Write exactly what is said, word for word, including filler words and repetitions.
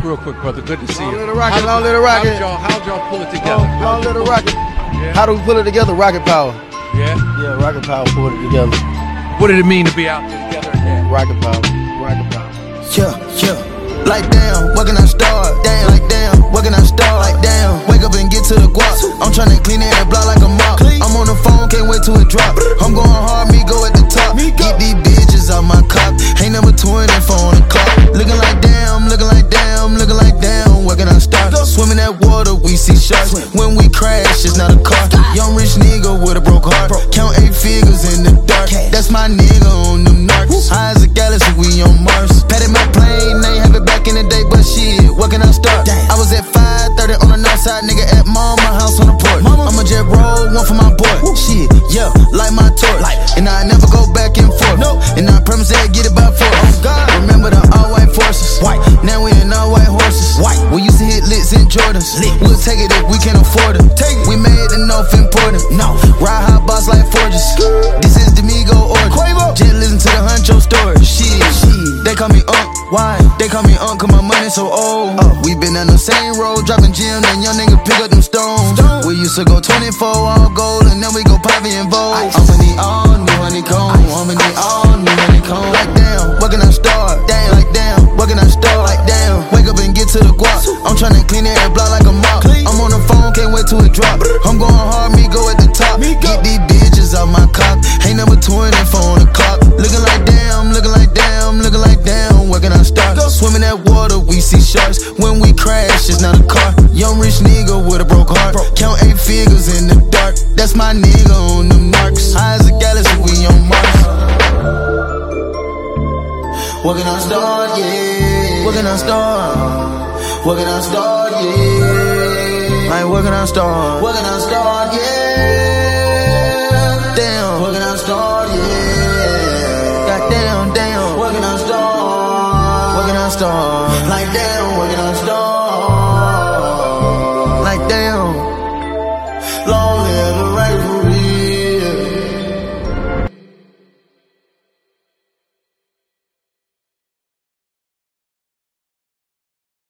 real quick, brother. Good to see Long you. little rocket, long little rocket. How'd y'all, how'd y'all pull it together? Long, long little rocket. Yeah. How do we pull it together? Rocket power. Yeah? Yeah, rocket power pulled it together. What did it mean to be out there together again? Rocket power. Rocket power. Yeah, yeah. Like damn, where can I start? Damn, like damn, where can I start? Like damn, wake up and get to the guap. I'm tryna clean it and block like a mop. I'm on the phone, can't wait till it drop. I'm going hard, me go at the top. Get these bitches out my cop. Ain't number twenty-four on the clock. Looking like damn, looking like damn, looking like damn. Where can I start? Swimming that water, we see sharks. When we crash, it's not a car. Young rich nigga with a broke heart. Count eight figures in the dark. That's my nigga on them narcs. High as a galaxy, we on Mars. Patted my plane, ain't have it back in the day, but shit, where can I start? I was at five thirty on the north side, nigga at mama house on the porch. I'ma jet roll, one for my boy. Shit, yeah, like my torch. And I never go back and forth. And I promise that I get it by force. Remember the all white forces. White. Now we in all white horses. White. We used to hit licks in Jordans. Lit. We'll take it if we can afford it. Take it. We made the North important. No. Ride hot boss like Forges. This is the Migo order. Quavo. Just listen to the Huncho story. Shit. Shit. They call me Unc. Why? They call me Unc cause my money so old. Uh. We been on the same road, dropping gems, and young nigga pick up them stones. Stone. We used to go twenty-four all gold, and then we go Poppy and Vogue. I'ma need all new honeycomb. I'ma need all new honeycomb. Like damn, where can I start? Damn, like damn, where can I start? Like damn, wake up and get to the guap. I'm tryna clean it and block like a mop. I'm on the phone, can't wait till it drop. I'm going hard, me go at the top. Get these bitches out my cop. Ain't number twenty-four on the clock. Looking like damn, looking like damn, looking like damn. Where can I start? Swimming that water, we see sharks. When we crash, it's not a car. Young rich nigga with a broke heart. Count eight figures in the dark. That's my nigga on them narcs. High as a galaxy, we on Mars. Where can I start? Yeah. Where can I start? Where can I start? Yeah. Like where can I start? Where can I start? Yeah. Damn. Where can I start? Yeah. Goddamn, damn. Where can I start? Where can I start? Like damn, where can I start?